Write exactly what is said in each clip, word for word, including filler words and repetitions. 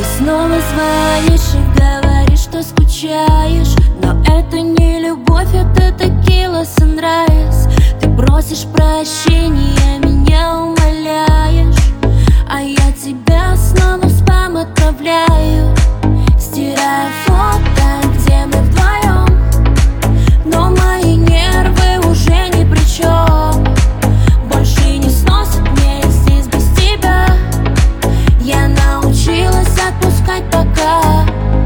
снова звонишь и говоришь, что скучаешь. Но это не любовь, это текила санрайз. Ты просишь прощения, меня умоляешь, а я тебя снова в спам отправляю, стирая фото, где мы вдвоем. Но мои нервы уже ни при чем. Больше не сносит мне здесь без тебя. Я научилась отпускать пока.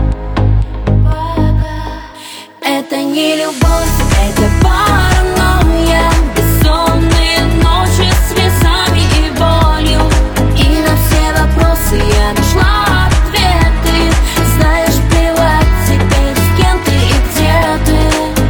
Это не любовь, это паранойя. Бессонные ночи с слезами и болью. И на все вопросы я нашла ответы. Знаешь, плевать теперь, с кем ты и где ты.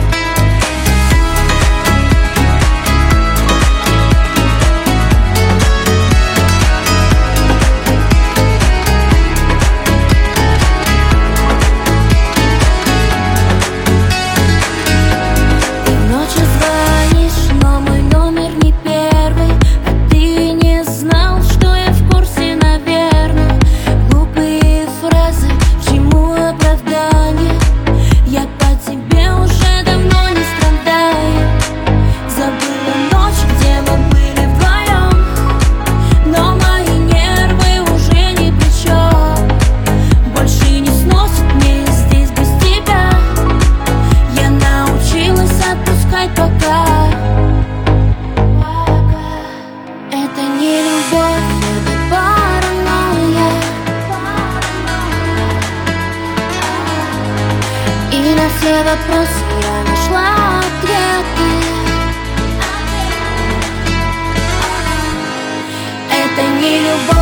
И на все вопросы я нашла ответы. Это не любовь.